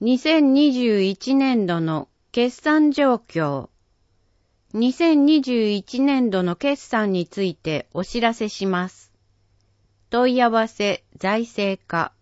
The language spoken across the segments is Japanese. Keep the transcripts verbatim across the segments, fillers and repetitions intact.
にせんにじゅういちねんどの決算状況。にせんにじゅういちねんどの決算についてお知らせします。問い合わせ財政課。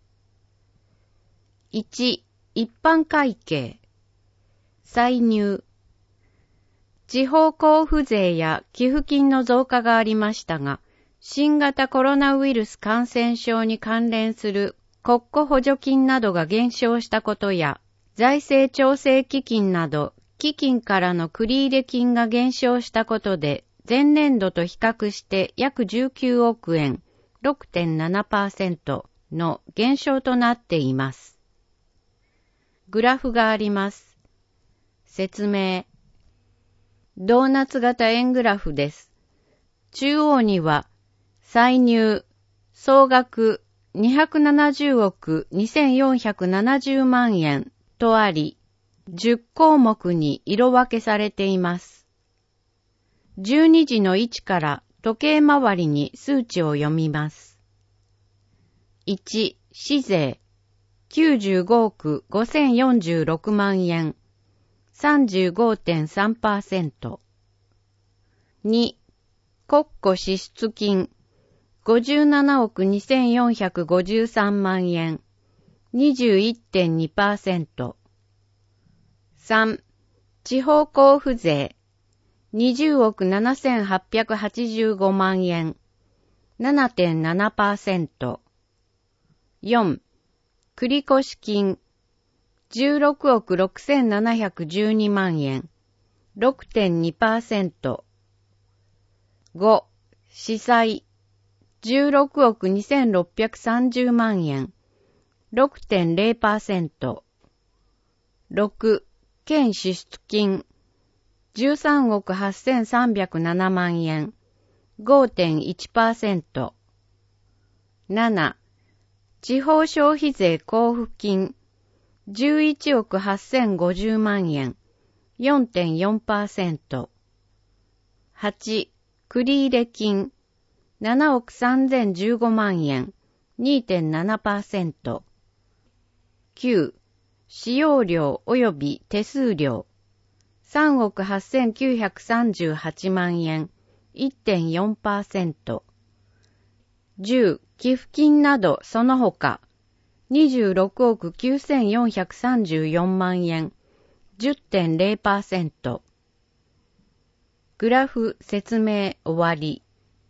いち、一般会計。歳入。地方交付税や寄付金の増加がありましたが、新型コロナウイルス感染症に関連する国庫補助金などが減少したことや、財政調整基金など基金からの繰入金が減少したことで、前年度と比較して約じゅうきゅうおくえん、ろくてんななパーセント の減少となっています。グラフがあります。説明。ドーナツ型円グラフです。中央には、歳入、総額にひゃくななじゅうおくにせんよんひゃくななじゅうまんえんとあり、じゅっこうもくに色分けされています。じゅうにじの位置から時計回りに数値を読みます。いち、市税、きゅうじゅうごおくごせんよんじゅうろくまんえん、さんじゅうごてんさんパーセント。に、国庫支出金、ごじゅうななおくにせんよんひゃくごじゅうさんまんえん、にじゅういってんにパーセント。さん、地方交付税、にじゅうおくななせんはっぴゃくはちじゅうごまんえん、ななてんななパーセント。よん、繰越金、じゅうろくおくろくせんななひゃくじゅうにまんえん、ろくてんにパーセント。ご、市債、じゅうろくおくにせんろっぴゃくさんじゅうまんえん、ろくてんれいパーセント。ろく、県支出金、じゅうさんおくはっせんさんびゃくななまんえん、ごてんいちパーセント。なな、地方消費税交付金、じゅういちおくはっせんごじゅうまんえん、よんてんよんパーセント。はち、繰入金、ななおくさんぜんじゅうごまんえん、にてんななパーセント。きゅう、使用料及び手数料、さんおくはっせんきゅうひゃくさんじゅうはちまんえん、いってんよんパーセント。じゅう、寄付金などその他、にじゅうろくおくきゅうせんよんひゃくさんじゅうよんまんえん、じゅってんれいパーセント。グラフ説明終わり。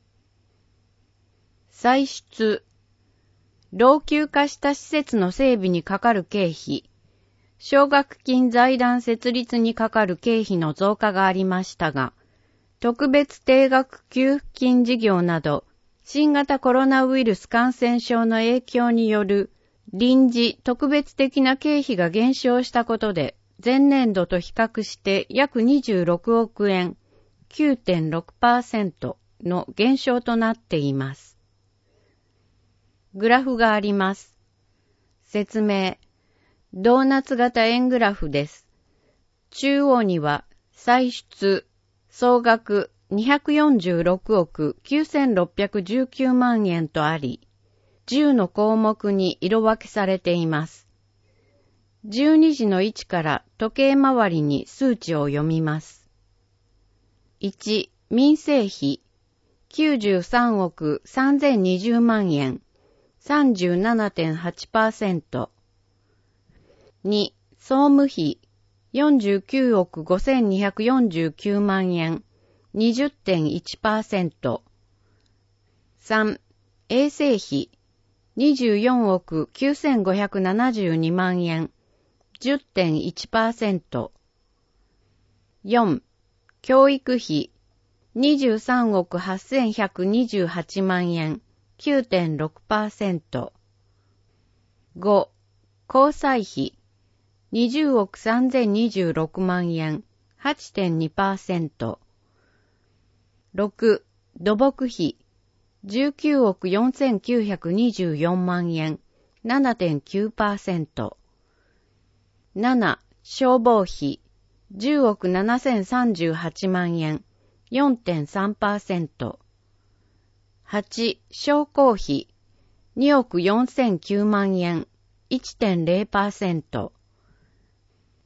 歳出。老朽化した施設の整備にかかる経費、奨学金財団設立にかかる経費の増加がありましたが、特別定額給付金事業など、新型コロナウイルス感染症の影響による臨時特別的な経費が減少したことで、前年度と比較して約にじゅうろくおくえん、きゅうてんろくパーセント の減少となっています。グラフがあります。説明。ドーナツ型円グラフです。中央には歳出、総額にひゃくよんじゅうろくおくきゅうせんろっぴゃくじゅうきゅうまんえんとあり、じゅうの項目に色分けされています。じゅうにじの位置から時計回りに数値を読みます。いち、民生費、きゅうじゅうさんおくさんぜんにじゅうまんえん、さんじゅうななてんはちパーセント。に、総務費、よんじゅうきゅうおくごせんにひゃくよんじゅうきゅうまんえん、にじゅってんいちパーセント。さん、衛生費、にじゅうよんおくきゅうせんごひゃくななじゅうにまんえん、じゅってんいちパーセント。よん、教育費、にじゅうさんおくはっせんひゃくにじゅうはちまんえん、きゅうてんろくパーセント。ご、交際費、にじゅうおくさんぜんにじゅうろくまんえん、はちてんにパーセント。ろく、土木費、じゅうきゅうおくよんせんきゅうひゃくにじゅうよんまんえん、ななてんきゅうパーセント。なな、消防費、じゅうおくななせんさんじゅうはちまんえん、よんてんさんパーセント。はち、商工費、におくよんせんきゅうまんえん、いってんれいパーセント。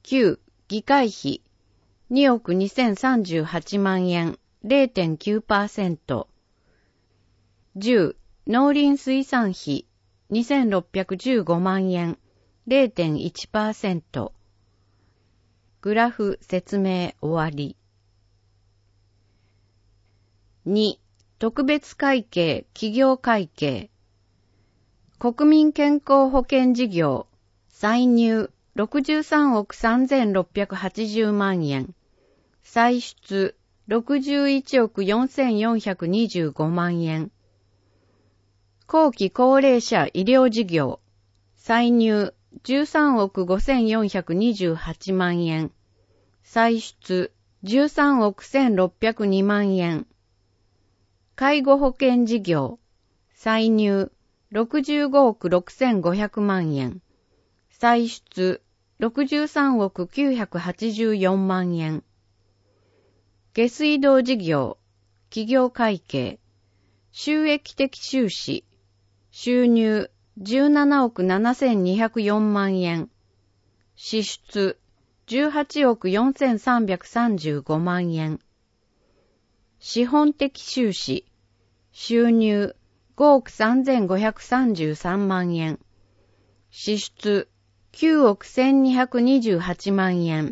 きゅう、議会費におくにせんさんじゅうはちまんえん れいてんきゅうパーセント。じゅう、農林水産費にせんろっぴゃくじゅうごまんえん れいてんいちパーセント。グラフ説明終わり。に、特別会計企業会計。国民健康保険事業歳入ろくじゅうさんおくさんぜんろっぴゃくはちじゅうまんえん、歳出ろくじゅういちおくよんせんよんひゃくにじゅうごまんえん。後期高齢者医療事業歳入じゅうさんおくごせんよんひゃくにじゅうはちまんえん、歳出じゅうさんおくせんろっぴゃくにまんえん。介護保険事業歳入ろくじゅうごおくろくせんごひゃくまんえん、歳出ろくじゅうさんおくきゅうひゃくはちじゅうよんまんえん。下水道事業企業会計収益的収支収入じゅうななおくななせんにひゃくよんまんえん、支出じゅうはちおくよんせんさんびゃくさんじゅうごまんえん。資本的収支収入ごおくさんぜんごひゃくさんじゅうさんまんえん、支出きゅうおくせんにひゃくにじゅうはちまんえん。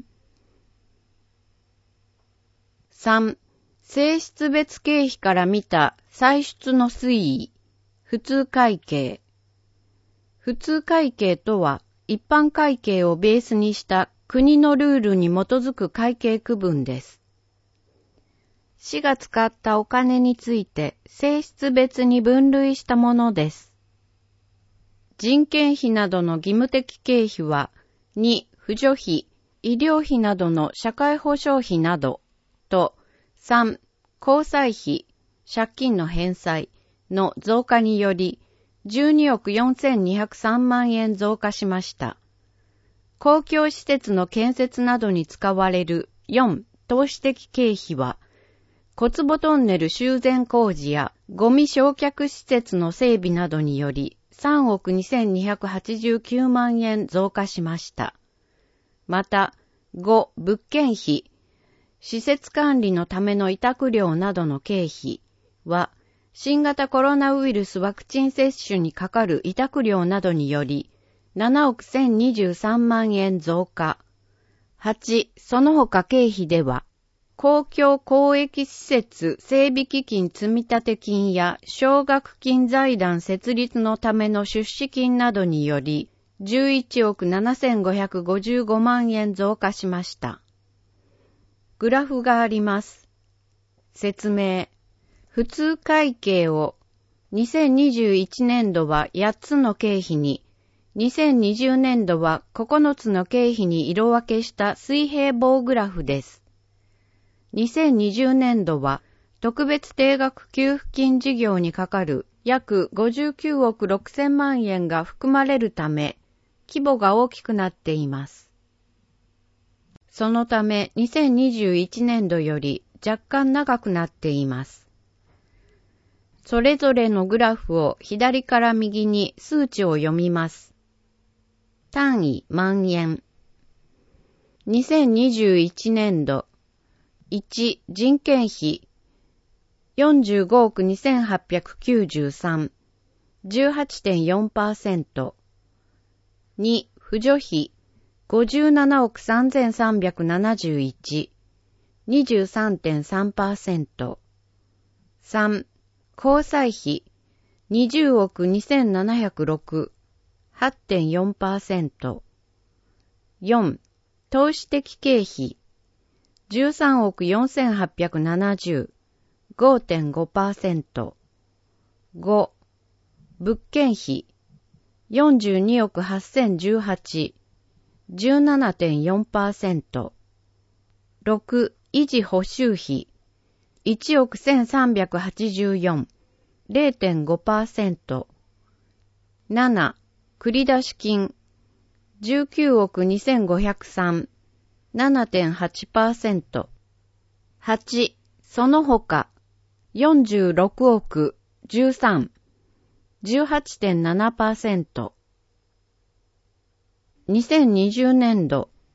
さん、性質別経費から見た歳出の推移普通会計。普通会計とは一般会計をベースにした国のルールに基づく会計区分です。市が使ったお金について性質別に分類したものです。人件費などの義務的経費はに、扶助費、医療費などの社会保障費などとさん、交際費、借金の返済の増加によりじゅうにおくよんせんにひゃくさんまんえん増加しました。公共施設の建設などに使われるよん、投資的経費は小坪トンネル修繕工事やゴミ焼却施設の整備などによりさんおくにせんにひゃくはちじゅうきゅうまんえん増加しました。また、ご、物件費、施設管理のための委託料などの経費は、新型コロナウイルスワクチン接種にかかる委託料などにより、ななおくせんにじゅうさんまんえん増加。はち、その他経費では、公共公益施設整備基金積立金や奨学金財団設立のための出資金などによりじゅういちおくななせんごひゃくごじゅうごまんえん増加しました。グラフがあります。説明。普通会計をにせんにじゅういちねんどはやっつの経費に、にせんにじゅうねんどはここのつの経費に色分けした水平棒グラフです。にせんにじゅうねんどは特別定額給付金事業にかかる約ごじゅうきゅうおくろくせんまんえんが含まれるため、規模が大きくなっています。そのためにせんにじゅういちねんどより若干長くなっています。それぞれのグラフを左から右に数値を読みます。単位万円。にせんにじゅういちねんどいち、人件費よんじゅうごおくにせんはっぴゃくきゅうじゅうさん、じゅうはちてんよんパーセント。に、扶助費ごじゅうななおくさんぜんさんびゃくななじゅういち、にじゅうさんてんさんパーセント。さん、交際費にじゅうおくにせんななひゃくろく、はちてんよんパーセント。よん、投資的経費じゅうさんおくよんせんはっぴゃくななじゅう、ごてんごパーセント。ご、物件費よんじゅうにおくはっせんじゅうはち、じゅうななてんよんパーセント。ろく、維持補修費いちおくせんさんびゃくはちじゅうよん、れいてんごパーセント。なな、繰出金じゅうきゅうおくにせんごひゃくさん、ななてんはちパーセント。はち、その他よんじゅうろくおくじゅうさん、じゅうはちてんななパーセント。にせんにじゅうねんど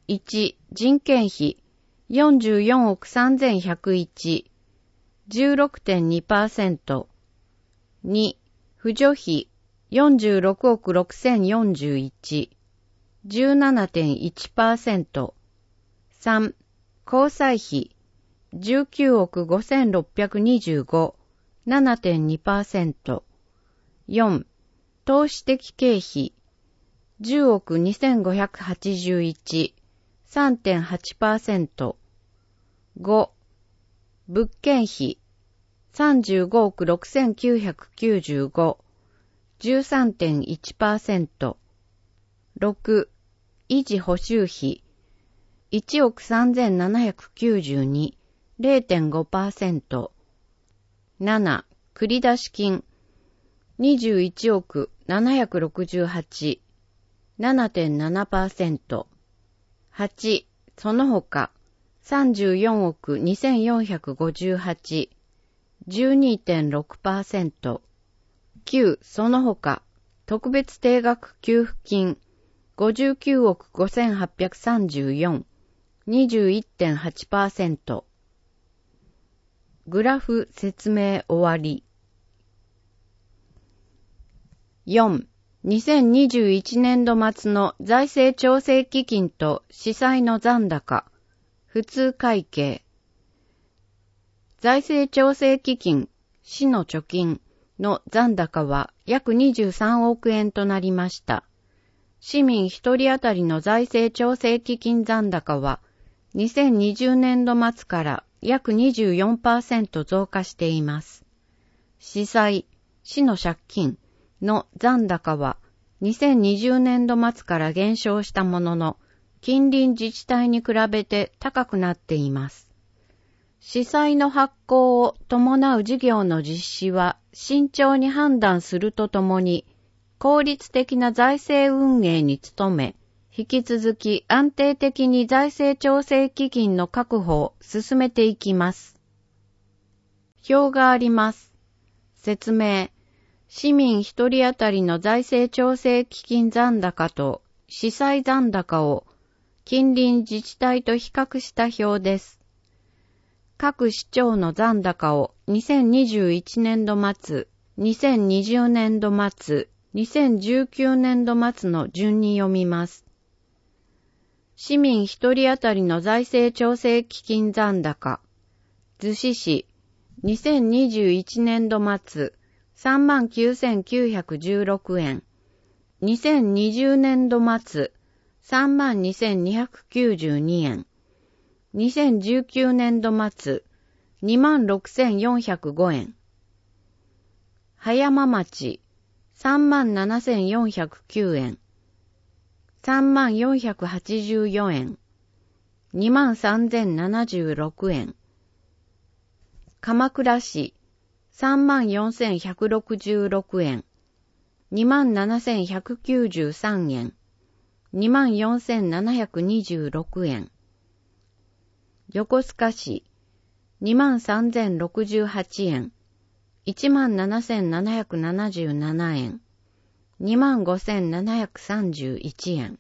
いち、人件費よんじゅうよんおくさんぜんひゃくいち、じゅうろくてんにパーセント。に、扶助費よんじゅうろくおくろくせんよんじゅういち、じゅうななてんいちパーセント。さん、交際費じゅうきゅうおくごせんろっぴゃくにじゅうご、ななてんにパーセント。よん、投資的経費じゅうおくにせんごひゃくはちじゅういち、さんてんはちパーセント。ご、物件費さんじゅうごおくろくせんきゅうひゃくきゅうじゅうご、じゅうさんてんいちパーセント。ろく、維持補修費いちおくさんぜんななひゃくきゅうじゅうに、れいてんごパーセント。なな、繰出金にじゅういちおくななひゃくろくじゅうはち、ななてんななパーセント。はち、その他さんじゅうよんおくにせんよんひゃくごじゅうはち、じゅうにてんろくパーセント。きゅう、その他特別定額給付金ごじゅうきゅうおくごせんはっぴゃくさんじゅうよん、にじゅういってんはちパーセント。グラフ説明終わり。よん、にせんにじゅういちねんど末の財政調整基金と司債の残高、普通会計。財政調整基金、市の貯金の残高は約にじゅうさんおくえんとなりました。市民一人当たりの財政調整基金残高はにせんにじゅうねんど末から約 にじゅうよんパーセント 増加しています。司債、市の借金の残高はにせんにじゅうねんど末から減少したものの、近隣自治体に比べて高くなっています。司債の発行を伴う事業の実施は慎重に判断するとともに、効率的な財政運営に努め、引き続き安定的に財政調整基金の確保を進めていきます。表があります。説明。市民一人当たりの財政調整基金残高と司債残高を近隣自治体と比較した表です。各市町の残高をにせんにじゅういちねんど末、にせんにじゅうねんど末、にせんじゅうきゅうねんど末の順に読みます。市民一人当たりの財政調整基金残高。逗子市、にせんにじゅういちねんど末、さんまんきゅうせんきゅうひゃくじゅうろくえん。にせんにじゅうねんど末、さんまんにせんにひゃくきゅうじゅうにえん。にせんじゅうきゅうねんど末、にまんろくせんよんひゃくごえん。葉山町、さんまんななせんよんひゃくきゅうえん。さんまんよんひゃくはちじゅうよえん。にまんさんぜんななじゅうろくえん。鎌倉市、さんまんよんせんひゃくろくじゅうろくえん。にまんななせんひゃくきゅうじゅうさんえん。にまんよんせんななひゃくにじゅうろくえん。横須賀市、にまんさんぜんろくじゅうはちえん。いちまんななせんななひゃくななじゅうななえん。にまんごせんななひゃくさんじゅういちえん。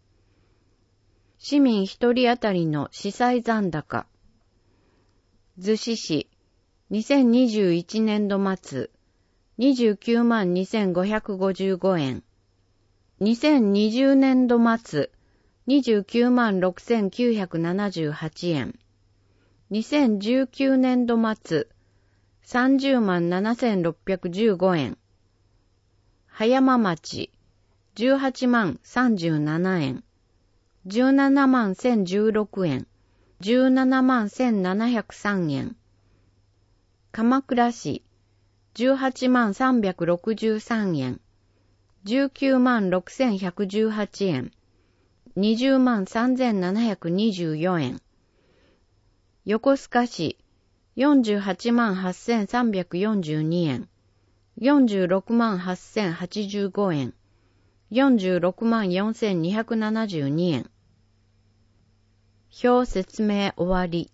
市民一人当たりの司債残高。逗子市、にせんにじゅういちねんど末、にじゅうきゅうまんにせんごひゃくごじゅうごえん。にせんにじゅうねんど末、にじゅうきゅうまんろくせんきゅうひゃくななじゅうはちえん。にせんじゅうきゅうねんど末、さんじゅうまんななせんろっぴゃくじゅうごえん。葉山町、じゅうはちまんさんじゅうななえん。じゅうななまんせんじゅうろくえん。じゅうななまんせんななひゃくさんえん。鎌倉市、じゅうはちまんさんびゃくろくじゅうさんえん。じゅうきゅうまんろくせんひゃくじゅうはちえん。にじゅうまんさんぜんななひゃくにじゅうよえん。横須賀市、よんじゅうはちまんはっせんさんびゃくよんじゅうにえん。よんじゅうろくまんはっせんはちじゅうごえん。よんじゅうろくまんよんせんにひゃくななじゅうにえん。表説明終わり。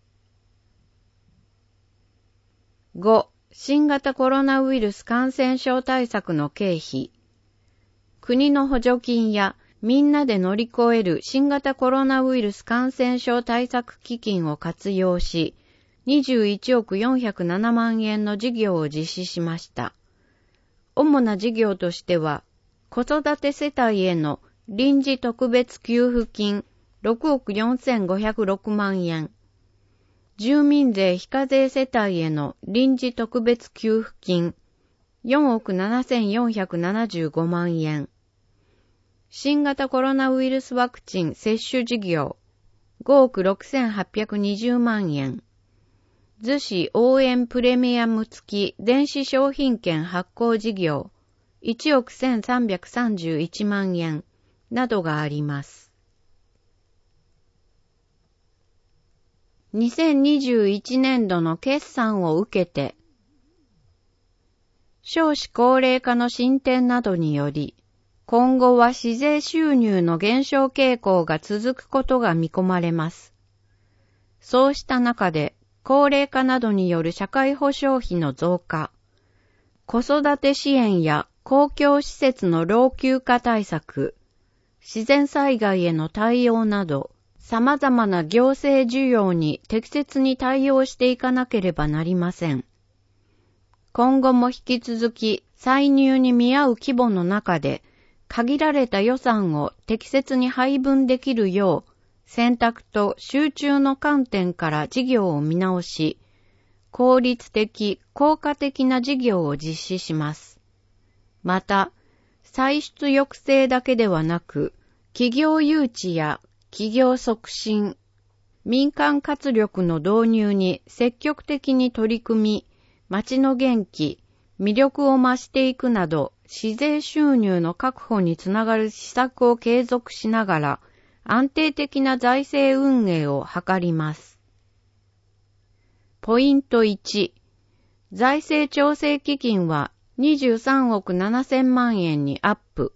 ご、新型コロナウイルス感染症対策の経費。国の補助金やみんなで乗り越える新型コロナウイルス感染症対策基金を活用し、にじゅういちおくよんひゃくななまんえんの事業を実施しました。主な事業としては、子育て世帯への臨時特別給付金ろくおくよんせんごひゃくろくまんえん、住民税非課税世帯への臨時特別給付金よんおくななせんよんひゃくななじゅうごまんえん、新型コロナウイルスワクチン接種事業ごおくろくせんはっぴゃくにじゅうまんえん、逗子応援プレミアム付き電子商品券発行事業いちおくせんさんびゃくさんじゅういちまんえんなどがあります。にせんにじゅういちねんどの決算を受けて、少子高齢化の進展などにより、今後は市税収入の減少傾向が続くことが見込まれます。そうした中で、高齢化などによる社会保障費の増加、子育て支援や公共施設の老朽化対策、自然災害への対応など、様々な行政需要に適切に対応していかなければなりません。今後も引き続き歳入に見合う規模の中で、限られた予算を適切に配分できるよう、選択と集中の観点から事業を見直し、効率的、効果的な事業を実施します。また、歳出抑制だけではなく、企業誘致や企業促進、民間活力の導入に積極的に取り組み、町の元気、魅力を増していくなど、市税収入の確保につながる施策を継続しながら、安定的な財政運営を図ります。ポイントいち、財政調整基金はにじゅうさんおくななせんまんえんにアップ。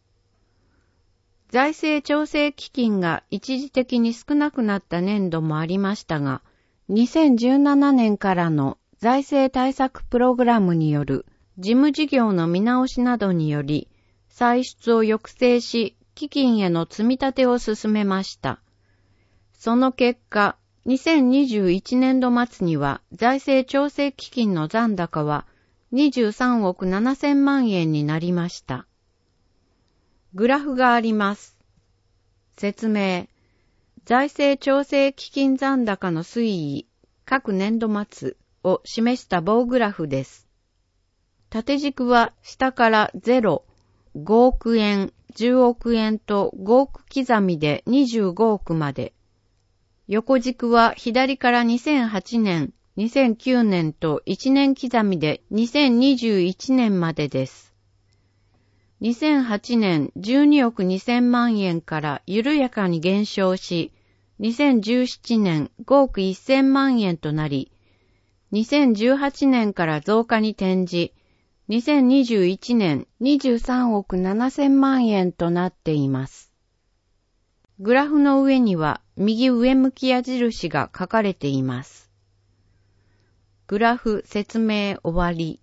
財政調整基金が一時的に少なくなった年度もありましたが、にせんじゅうななねんからの財政対策プログラムによる事務事業の見直しなどにより、歳出を抑制し、基金への積み立てを進めました。その結果、にせんにじゅういちねんど末には財政調整基金の残高はにじゅうさんおくななせんまんえんになりました。グラフがあります。説明。財政調整基金残高の推移、各年度末を示した棒グラフです。縦軸は下からゼロ、ごおくえん、じゅうおくえんとごおく刻みでにじゅうごおくまで。横軸は左からにせんはちねん、にせんきゅうねんといちねん刻みでにせんにじゅういちねんまでです。にせんはちねんじゅうにおくにせんまんえんから緩やかに減少し、にせんじゅうななねんごおくせんまんえんとなり、にせんじゅうはちねんから増加に転じ、にせんにじゅういちねんにじゅうさんおくななせんまんえんとなっています。グラフの上には右上向き矢印が書かれています。グラフ説明終わり。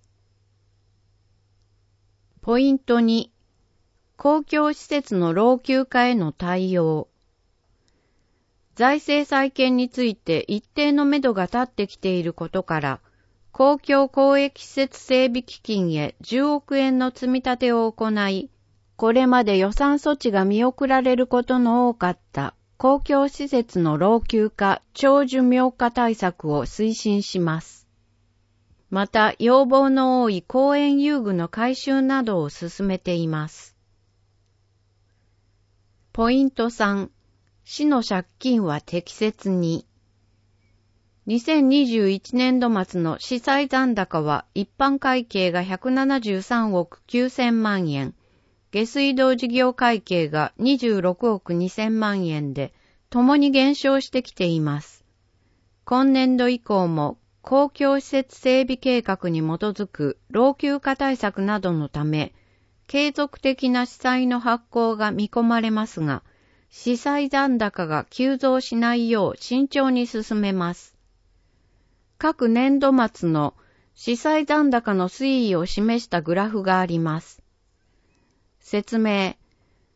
ポイントに、公共施設の老朽化への対応。財政再建について一定の目処が立ってきていることから、公共公益施設整備基金へじゅうおくえんの積み立てを行い、これまで予算措置が見送られることの多かった公共施設の老朽化、長寿命化対策を推進します。また、要望の多い公園遊具の改修などを進めています。ポイントさん、市の借金は適切に。にせんにじゅういちねんど末の市債残高は一般会計がひゃくななじゅうさんおくきゅうせんまんえん、下水道事業会計がにじゅうろくおくにせんまんえんで、共に減少してきています。今年度以降も公共施設整備計画に基づく老朽化対策などのため、継続的な市債の発行が見込まれますが、市債残高が急増しないよう慎重に進めます。各年度末の市債残高の推移を示したグラフがあります。説明。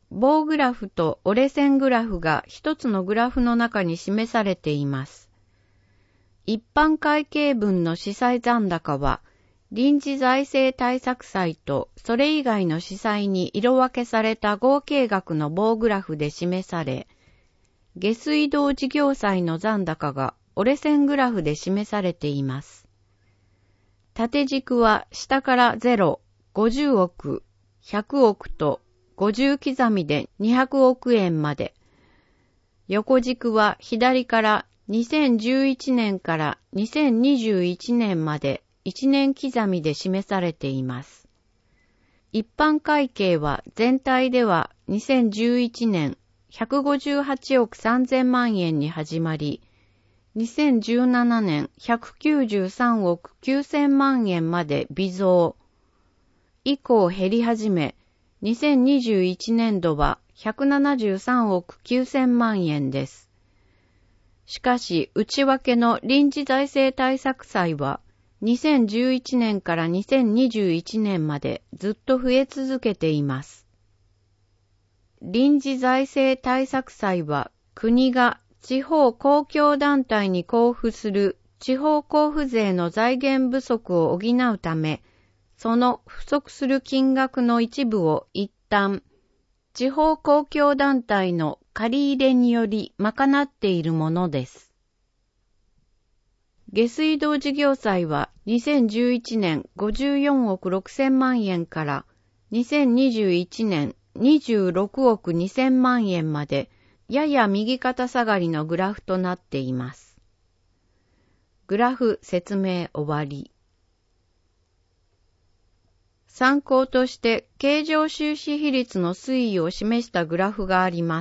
棒グラフと折れ線グラフが一つのグラフの中に示されています。一般会計分の司債残高は、臨時財政対策債とそれ以外の司債に色分けされた合計額の棒グラフで示され、下水道事業債の残高が折れ線グラフで示されています。縦軸は下からゼロ、ごじゅうおく、ひゃくおくとごじゅう刻みでにひゃくおくえんまで。横軸は左からにせんじゅういちねんからにせんにじゅういちねんまでいちねん刻みで示されています。一般会計は全体ではにせんじゅういちねんひゃくごじゅうはちおくさんぜんまんえんに始まり、にせんじゅうななねんひゃくきゅうじゅうさんおくきゅうせんまんえんまで微増。以降減り始め、にせんにじゅういちねんどはひゃくななじゅうさんおくきゅうせんまんえんです。しかし、内訳の臨時財政対策債は、にせんじゅういちねんからにせんにじゅういちねんまでずっと増え続けています。臨時財政対策債は、国が地方公共団体に交付する地方交付税の財源不足を補うため、その不足する金額の一部を一旦、地方公共団体の借り入れにより賄っているものです。下水道事業債はにせんじゅういちねんごじゅうよんおくろくせんまんえんからにせんにじゅういちねんにじゅうろくおくにせんまんえんまでやや右肩下がりのグラフとなっています。グラフ説明終わり。参考として経常収支比率の推移を示したグラフがあります。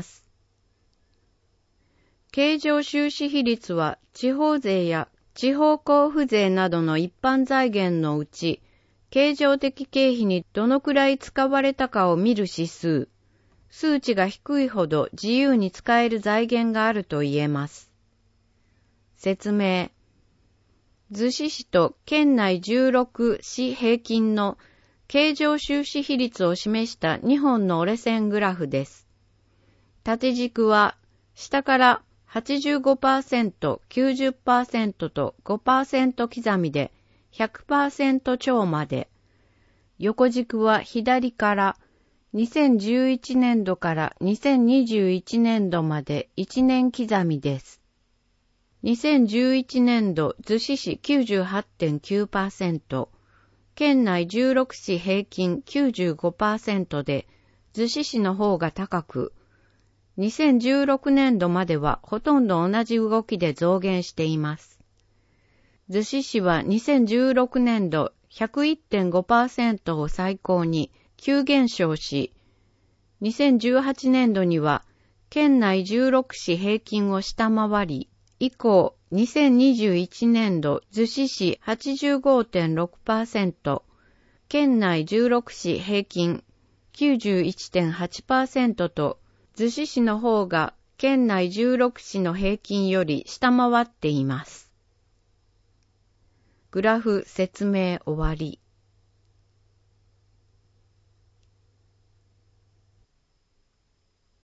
経常収支比率は地方税や地方交付税などの一般財源のうち、経常的経費にどのくらい使われたかを見る指数。数値が低いほど自由に使える財源があると言えます。説明。逗子市と県内じゅうろく市平均の経常収支比率を示したにほんの折れ線グラフです。縦軸は下から はちじゅうごパーセント、きゅうじゅっパーセント と ごパーセント 刻みで ひゃくパーセント 超まで。横軸は左からにせんじゅういちねんどからにせんにじゅういちねんどまでいちねん刻みです。にせんじゅういちねんど逗子市 きゅうじゅうはちてんきゅうパーセント、県内じゅうろく市平均 きゅうじゅうごパーセント で逗子市の方が高く、にせんじゅうろくねんどまではほとんど同じ動きで増減しています。逗子市はにせんじゅうろくねんど ひゃくいってんごパーセント を最高に急減少し、にせんじゅうはちねんどには県内じゅうろく市平均を下回り、以降にせんにじゅういちねんど逗子市 はちじゅうごてんろくパーセント、県内じゅうろく市平均 きゅうじゅういちてんはちパーセント と逗子市の方が県内じゅうろく市の平均より下回っています。グラフ説明終わり。